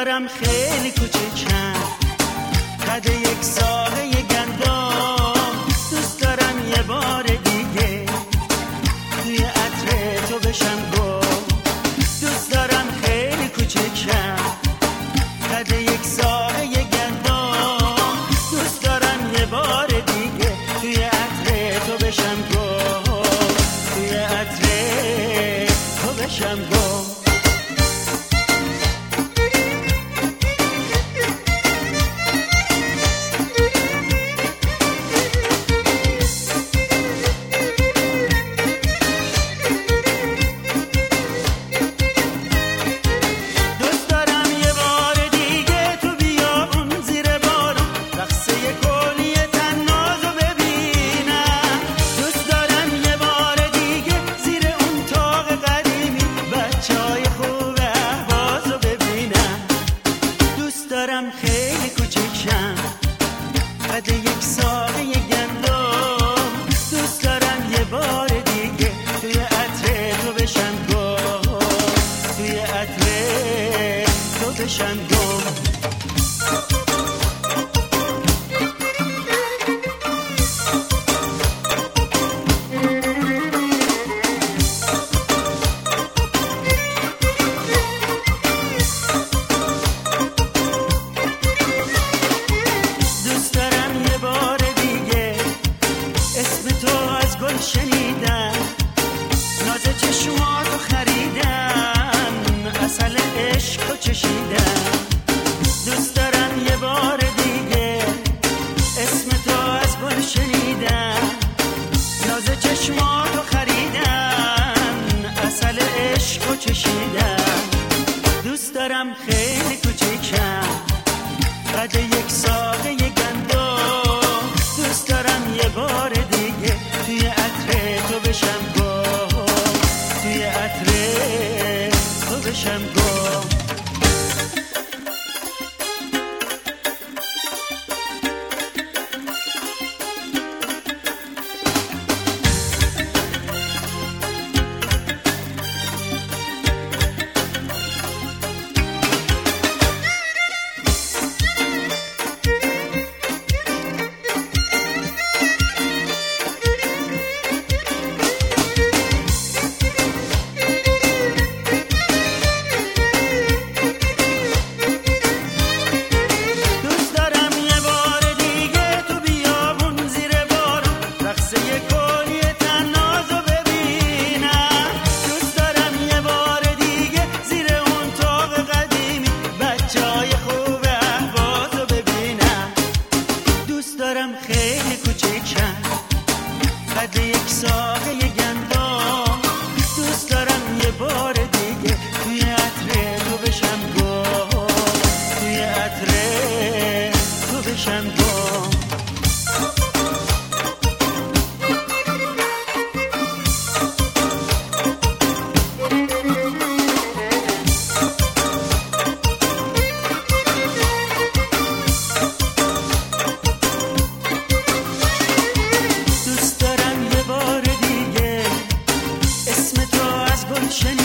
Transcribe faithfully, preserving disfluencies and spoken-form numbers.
دارم خیلی کوچیکم، قد یک ساقه گندم. دوست دارم یه بار دیگه توی عطر تو بشم گم. دوست دارم خیلی کوچیکم، قد یک ساقه گندم. دوست دارم یه بار دیگه توی عطر تو بشم گم، توی عطر تو بشم گم. خیلی کوچیکم، قد یک ساقه گندم. دوست دارم یه بار دیگه توی عطر تو بشم گم، توی عطر تو بشم گم. شنیدم ناز چشماتو خریدم، عسل عشقو چشیدم. دوست دارم یه بار دیگه اسم تو از گل شنیدم، ناز چشماتو خریدم، عسل عشقو چشیدم. دوست دارم خیلی کوچیکم، قد یک ساقه گندم. دوست دارم یه بار دیگه توی عطر تو بشم گم، توی عطر تو بشم گم. خیلی کوچیکم، قد یک ساقه گندم. دوست دارم یه بار دیگه توی عطر تو بشم گم، توی عطر تو بشم گم. Shine.